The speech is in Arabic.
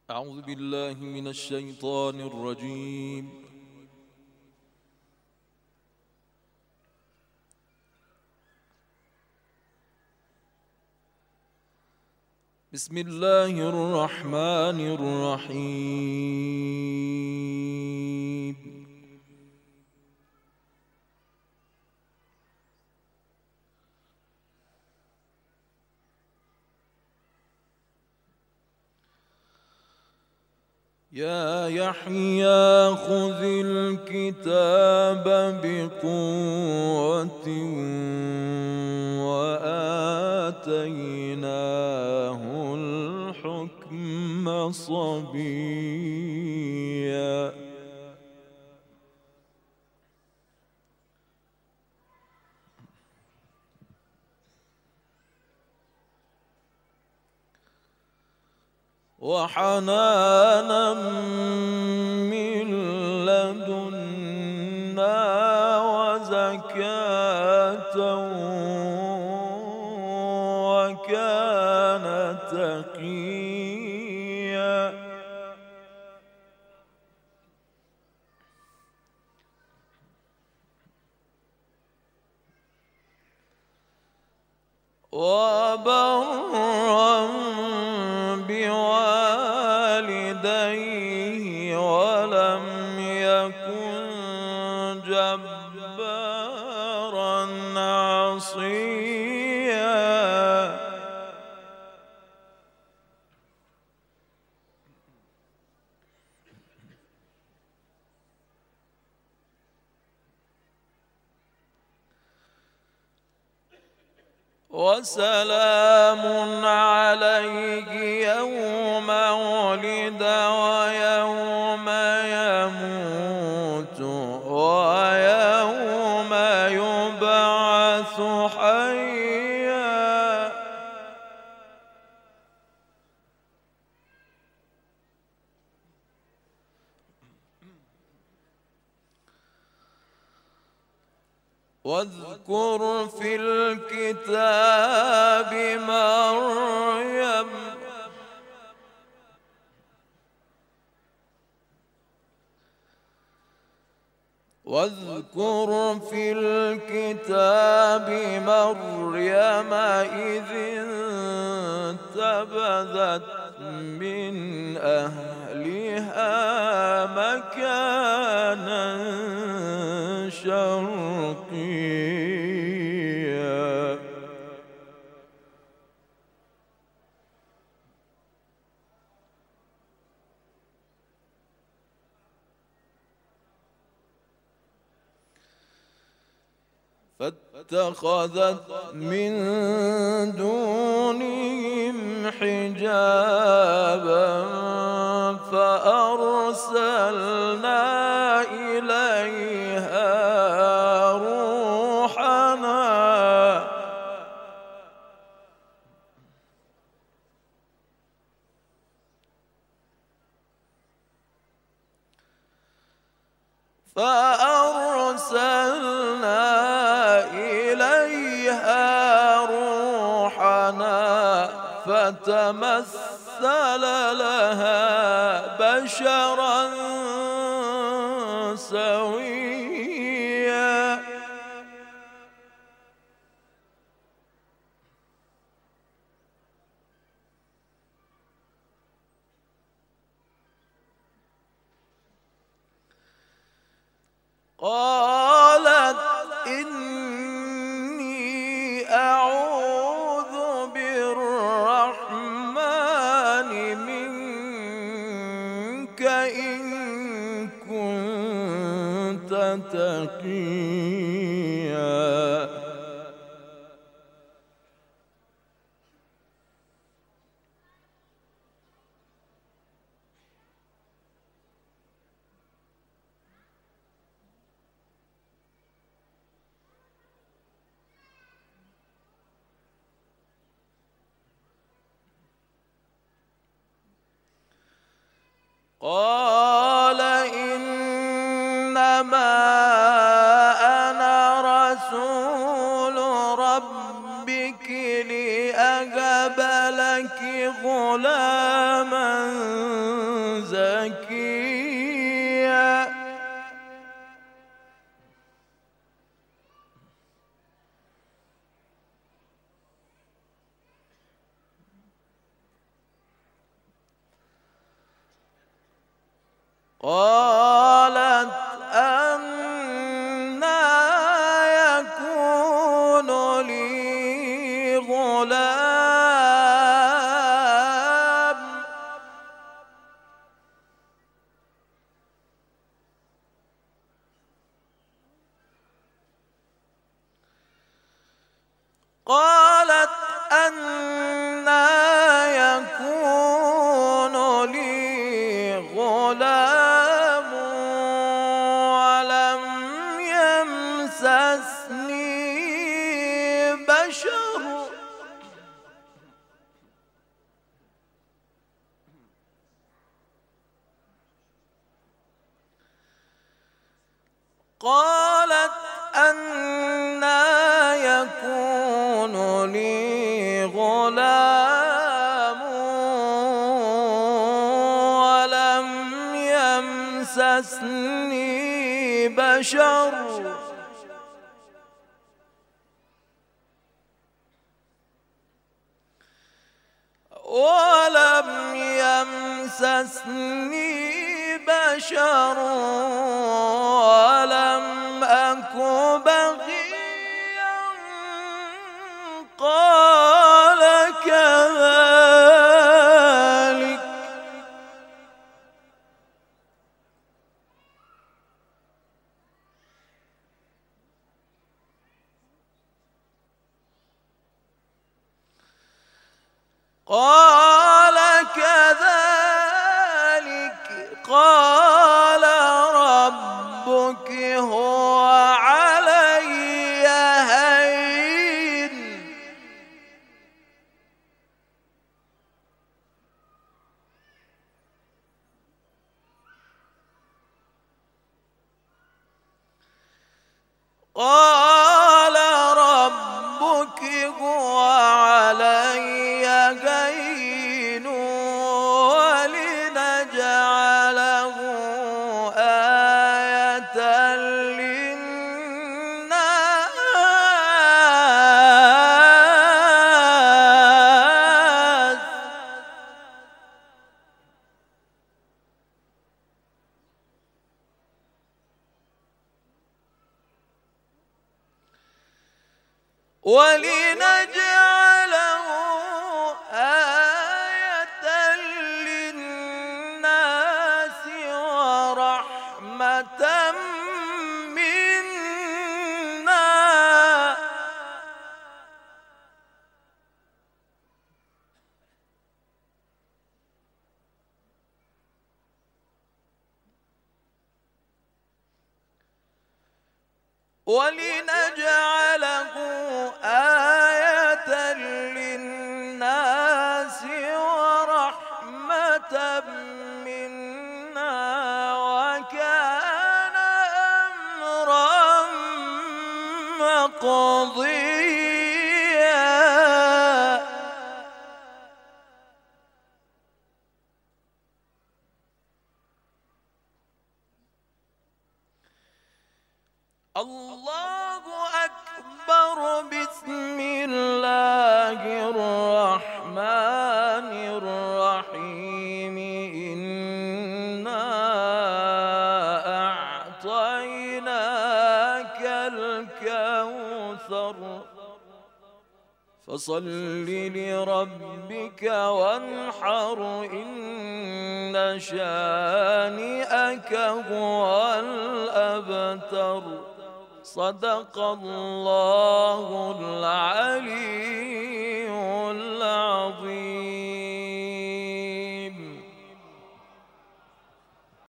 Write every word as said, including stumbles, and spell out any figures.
أعوذ بالله من الشيطان الرجيم. بسم الله الرحمن الرحيم. يا يحيى خذ الكتاب بقوة وآتيناه الحكم صبيا. وحنانا من لدنا وزكاة وكان تقيا. وبرا بوالديه ولم يكن جبارا عصيا. وسلام عليه يوم ولد ويوم يموت ويوم يبعث حيا. واذكر في الكتاب مريم واذكر في الكتاب مريم إذ انتبذت من أهلها مكانا شرقيا. فاتخذت من دونهم حجابا فأرسلنا إليها روحنا فأرسلنا إليها روحنا فتمثل لها بشرا سويا. قالت إني أعوذ بالرحمن منك إن كنت تقيا. قال إنما أنا رسول ربك لأهب لك غلاما قالت أنى يكون لي غلام قالت أنى يكون لي غلام ولم يمسسني بشر قالت أنى يكون لي غلام ولم يمسسني بشر ولم يمسسني بشر ولم أك بغيا قال كذلك قال كذلك قال ربك هو علي هين قال ربك هو علي هين ولنجعله آية للناس ولنجعله آية للناس ورحمة منا ولنجعله آية للناس ورحمة منا وكان أمرا مقضيا الله أكبر بسم الله الرحمن الرحيم إنا أعطيناك الكوثر فصل لربك وانحر إن شانئك هو الأبتر صدق الله